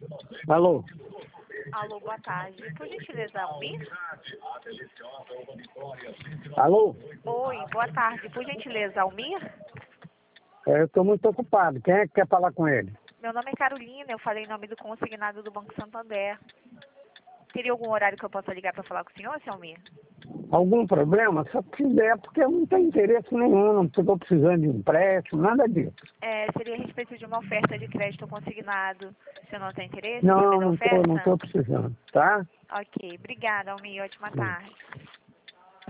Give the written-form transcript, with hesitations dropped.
Alô? Alô, boa tarde. Por gentileza, Almir? Alô? Oi, boa tarde. Por gentileza, Almir? Eu estou muito ocupado. Quem é que quer falar com ele? Meu nome é Carolina, eu falei em nome do consignado do Banco Santander. Teria algum horário que eu possa ligar para falar com o senhor, seu Almir? Algum problema? Se eu quiser, porque eu não tenho interesse nenhum, não estou precisando de empréstimo, nada disso. Seria a respeito de uma oferta de crédito consignado. O senhor não tem interesse em Não, saber da não oferta? estou precisando, tá? Ok, obrigada, Almir. Ótima tarde.